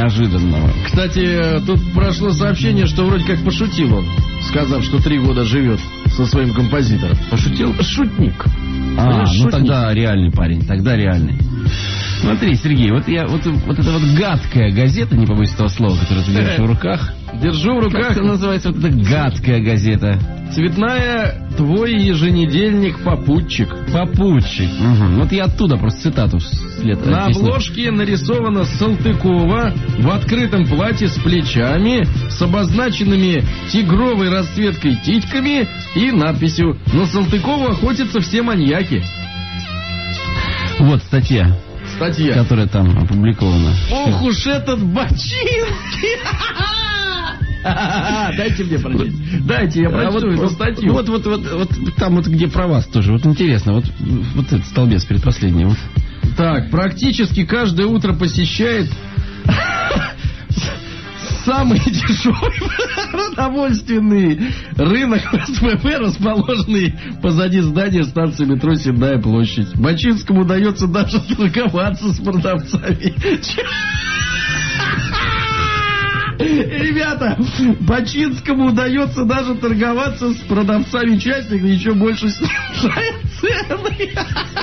неожиданного. Кстати, тут прошло сообщение, что вроде как пошутил он, сказав, что 3 года живет со своим композитором. Пошутил? Шутник. Ну шутник. Тогда реальный парень, тогда реальный. Смотри, Сергей, вот эта вот гадкая газета, не побоюсь этого слова, которую ты держишь в руках. Держу в руках. Как называется вот эта гадкая газета? Цветная, твой еженедельник «Попутчик». Попутчик. Угу. Вот я оттуда просто цитату вслед. На обложке нарисована Салтыкова в открытом платье с плечами, с обозначенными тигровой расцветкой титьками и надписью «На Салтыкову охотятся все маньяки». Вот статья, которая там опубликована. Ох уж этот Бачинский! Дайте мне прочесть. Дайте, я прочту эту статью. Вот там вот где про вас тоже. Вот интересно, вот этот столбец предпоследний. Вот. Так, практически каждое утро посещает самый дешевый продовольственный рынок СПБ, расположенный позади здания станции метро Сенная площадь. Бачинскому удается даже торговаться с продавцами. Ребята, Бачинскому удается даже торговаться с продавцами частников, еще больше снижает цены.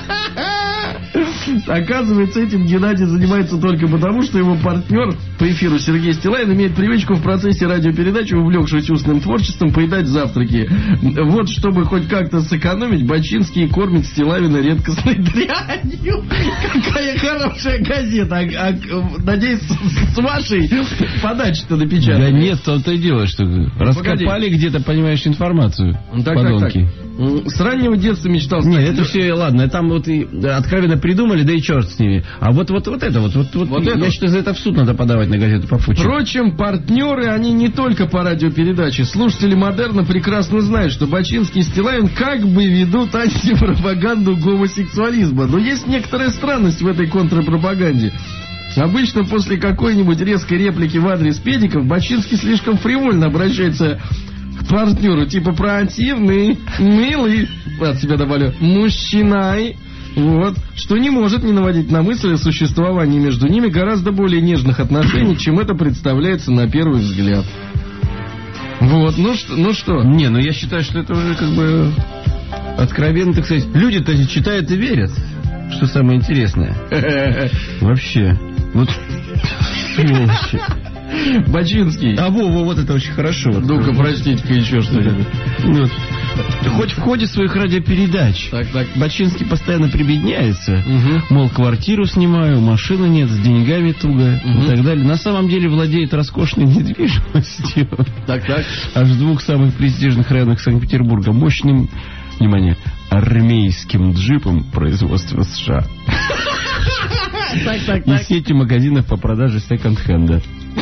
Оказывается, этим Геннадий занимается только потому, что его партнер по эфиру Сергей Стиллавин имеет привычку в процессе радиопередачи, увлекшись устным творчеством, поедать завтраки. Вот, чтобы хоть как-то сэкономить, Бачинский кормит Стиллавина редкостной дрянью. Какая хорошая газета. Надеюсь, с вашей подачи-то напечатали. Да нет, то-то и дело, что раскопали где-то, понимаешь, информацию. Так. С раннего детства мечтал стать... Нет, это все, ладно, там вот и откровенно придумали, да и черт с ними. А вот это, я считаю, за это в суд надо подавать на газету «Попутчик». Впрочем, партнеры, они не только по радиопередаче. Слушатели «Модерна» прекрасно знают, что Бачинский и Стиллавин как бы ведут антипропаганду гомосексуализма. Но есть некоторая странность в этой контрпропаганде. Обычно после какой-нибудь резкой реплики в адрес педиков Бачинский слишком фривольно обращается к партнеру, типа противный, милый, от себя добавлю, мужчиной, вот, что не может не наводить на мысль о существовании между ними гораздо более нежных отношений, чем это представляется на первый взгляд. Вот, ну что? Не, я считаю, что это уже как бы откровенно, так сказать, люди-то читают и верят, что самое интересное. Вообще. Вот. Бачинский. А вот это очень хорошо. Ну-ка, простите-ка еще что-нибудь. Вот. Хоть в ходе своих радиопередач Бачинский постоянно прибедняется. Мол, квартиру снимаю, машины нет, с деньгами туго и так далее. На самом деле владеет роскошной недвижимостью. Аж в 2 самых престижных районах Санкт-Петербурга. Мощным, внимание, армейским джипом производства США. И сетью магазинов по продаже секонд-хенда.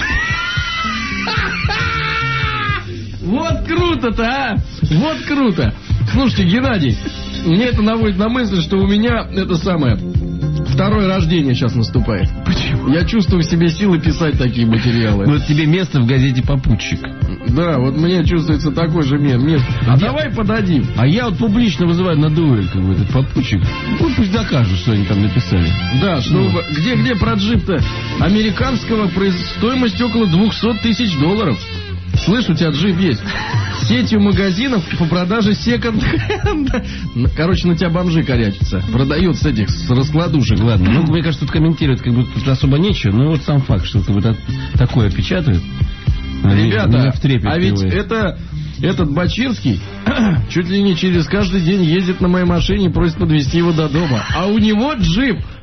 Вот круто-то, а! Вот круто! Слушайте, Геннадий, мне это наводит на мысль, что у меня это самое... Второе рождение сейчас наступает. Почему? Я чувствую в себе силы писать такие материалы. Вот тебе место в газете «Попутчик». Да, вот мне чувствуется такой же место. Давай подадим. А я вот публично вызываю на дуэль, как бы, этот «Попутчик». Ну, пусть докажут, что они там написали. Да, что где про джип-то американского стоимостью около $200 тысяч. Слышь, у тебя джип есть. Сетью магазинов по продаже секонд-хенда. Короче, на тебя бомжи корячатся. Продают с раскладушек. Ладно, мне кажется, тут комментировать как бы тут особо нечего. Но вот сам факт, что как бы такое печатают. Ребята, а ведь этот Бачинский чуть ли не через каждый день ездит на моей машине и просит подвезти его до дома. А у него джип